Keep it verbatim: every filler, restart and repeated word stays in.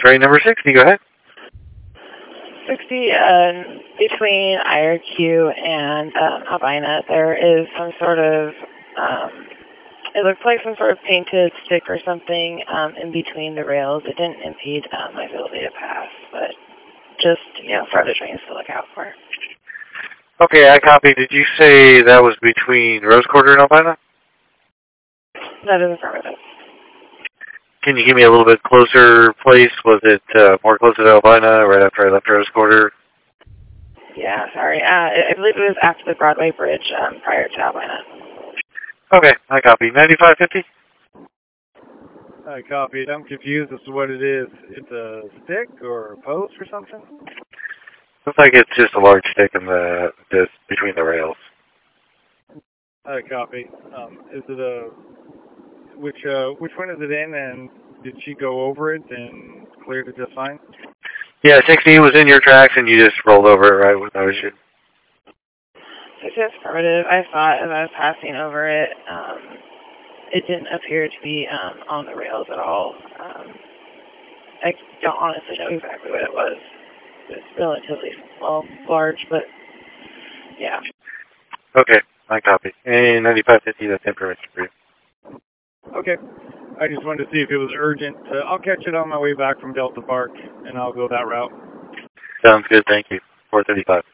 Train number sixty, go ahead. sixty, uh, between I R Q and um, Albina, there is some sort of, um, it looks like some sort of painted stick or something um, in between the rails. It didn't impede um, my ability to pass, but just, you know, for other trains to look out for. Okay, I copy. Did you say that was between Rose Quarter and Albina? That is affirmative. Can you give me a little bit closer place? Was it uh, more closer to Albina right after I left Rose Quarter? Yeah, sorry. Uh, I I believe it was after the Broadway Bridge um, prior to Albina. Okay, I copy. ninety-five fifty? I copied. I'm confused as to what it is. It's a stick or a post or something? Looks like it's just a large stick in the, the between the rails. I copy. Um, is it a which uh which one is it in, and did she go over it and cleared it just fine? Yeah, sixty was in your tracks and you just rolled over it right with no issue. It's just affirmative. I thought as I was passing over it, um, it didn't appear to be um, on the rails at all. Um, I don't honestly know exactly what it was. It's relatively, well, large, but yeah. Okay, I copy. And ninety-five fifty, that's information for you. Okay. I just wanted to see if it was urgent. Uh, I'll catch it on my way back from Delta Park, and I'll go that route. Sounds good, thank you. four thirty-five.